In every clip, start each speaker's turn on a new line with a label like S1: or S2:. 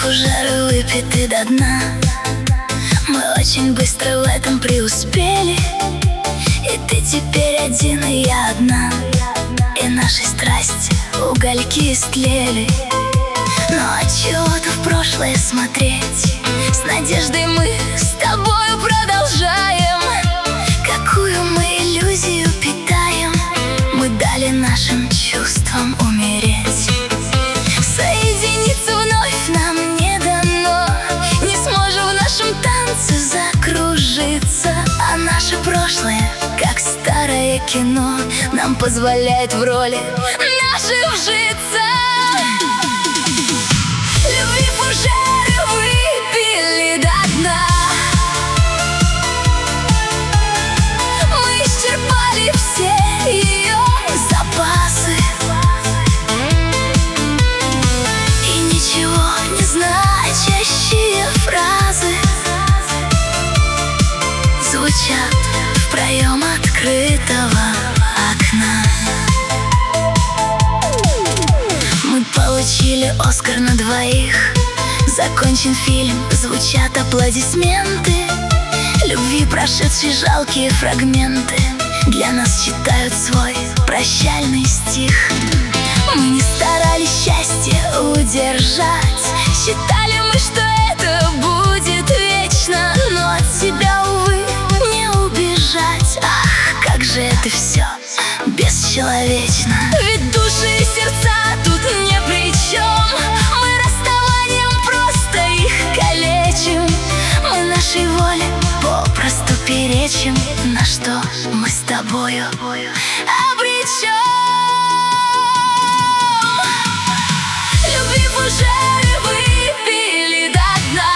S1: фужеры выпиты до дна. Мы очень быстро в этом преуспели, и ты теперь один, и я одна. И наши страсти угольки истлели. Ну а чего-то в прошлое смотреть? С надеждой мы с тобою продолжаем. Какую мы иллюзию питаем? Мы дали нашим чувствам умереть. Соединиться вновь нам не дано. Не сможем в нашем танце закружиться. А наше прошлое, как старое кино, нам позволяет в роли нашей вжиться. Любви фужеры выпили до дна. Мы исчерпали все ее запасы. И ничего не значащие фразы звучат в проем открытого окна. Мы получили Оскар на двоих. Закончен фильм, звучат аплодисменты. Любви прошедшие жалкие фрагменты для нас читают свой прощальный стих. Мы не старались счастье удержать. Считали мы, что это будет вечно, но от себя, увы, не убежать. Ах, как же это все бесчеловечно. Ведь души и сердца тут ни при чем. Мы расставанием просто их калечим. Мы нашей воле попросту перечим, на что мы с тобою обречем. Любви фужеры выпили до дна.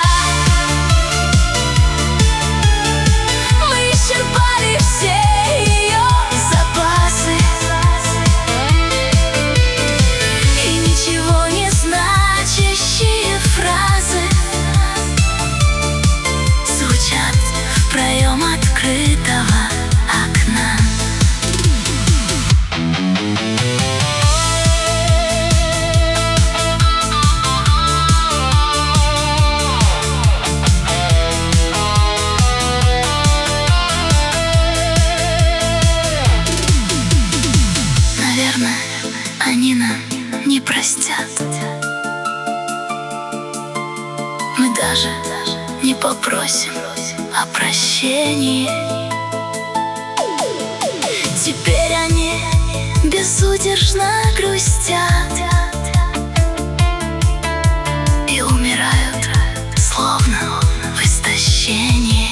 S1: Мы исчерпали все ее запасы. И ничего не значащие фразы звучат в проем открытого окна. Наверное, они нам не простят. Мы даже не попросим о прощении. Теперь они безудержно грустят и умирают, словно в истощении.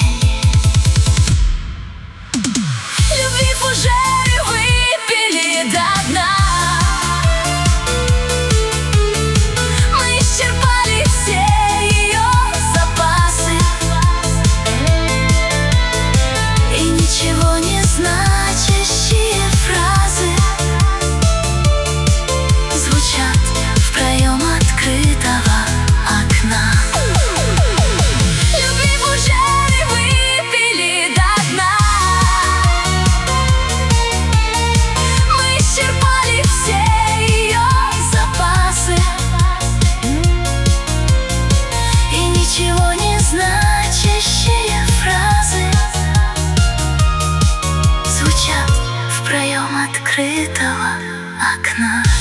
S1: Любви фужеры выпили до дна. Мы исчерпали все ее запасы. И ничего не значащие фразы звучат в проем открытого окна. Любви фужеры выпили до дна. Мы исчерпали все ее запасы. И ничего не значащие фразы звучат в проем открытого окна.